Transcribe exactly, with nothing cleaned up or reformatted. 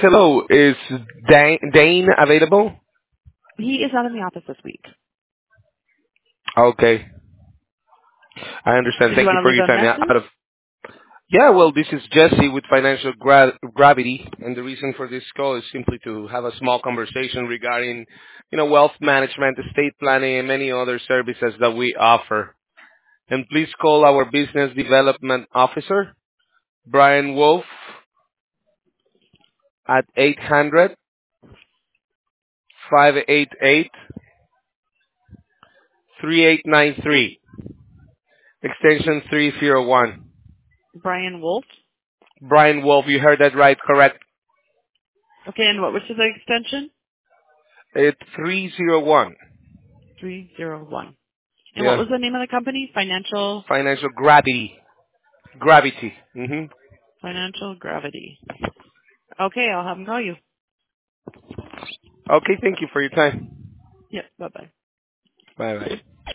hello. Is Dane, Dane available? He is not in the office this week. Okay, I understand. Did you Thank you want to for leave your a time. Yeah, message? out of yeah. Well, this is Jesse with Financial Gra- Gravity, and the reason for this call is simply to have a small conversation regarding, you know, wealth management, estate planning, and many other services that we offer. And please call our business development officer, Brian Wolf, at eight hundred five eight eight three eight nine three, extension three zero one. Brian Wolf. Brian Wolf, you heard that right, correct? Okay, and what was his extension? It's three zero one. three zero one. And what Yeah. was the name of the company? Financial Financial gravity. Gravity. hmm Financial Gravity. Okay, I'll have him call you. Okay, thank you for your time. Yep, bye-bye. Bye bye.